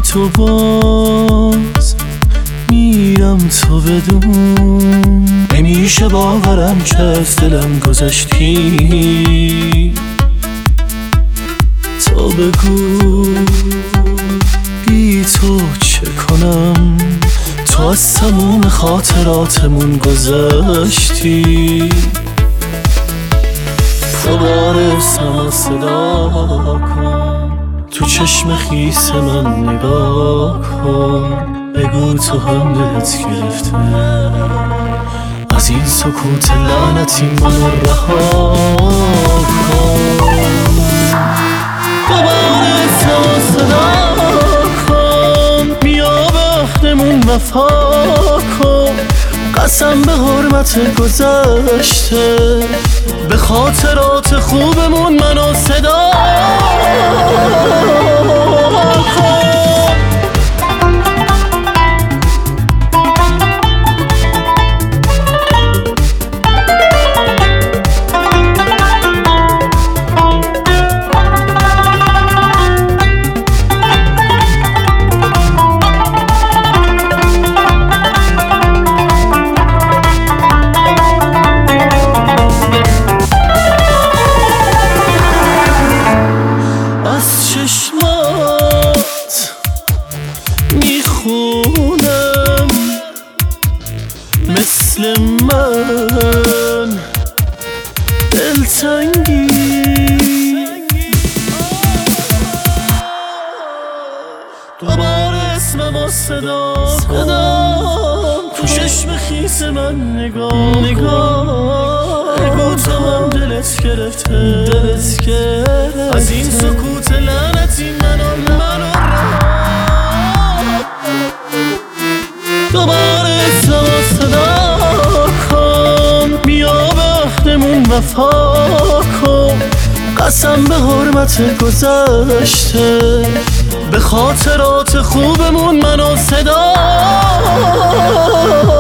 تو باز میرم تو بدون، نمیشه باورم که از دلم گذشتی. تو بگو بی تو چه کنم، تو از تموم خاطراتمون گذشتی. دوباره اسمم صدا کن، تو چشم خیس من نگاه کن، بگو تو هم دلت گرفته از این سکوت لعنتی منو رها کن. دوباره اسمم صدا کن، بیا به عهدمون وفا کن، قسم به حرمت گذشته، به خاطرات خوبمون منو صدا کن. میخونم مثل من دلتنگی، دوباره اسمم صدا کن، تو چشم خیس من نگاه بگو تو هم دلت گرفته از این سکوت لعنتی منو دوباره اسمم صدا کن، بیا به عهدمون وفا کن، قسم به حرمت گذشته، به خاطرات خوبمون منو صدا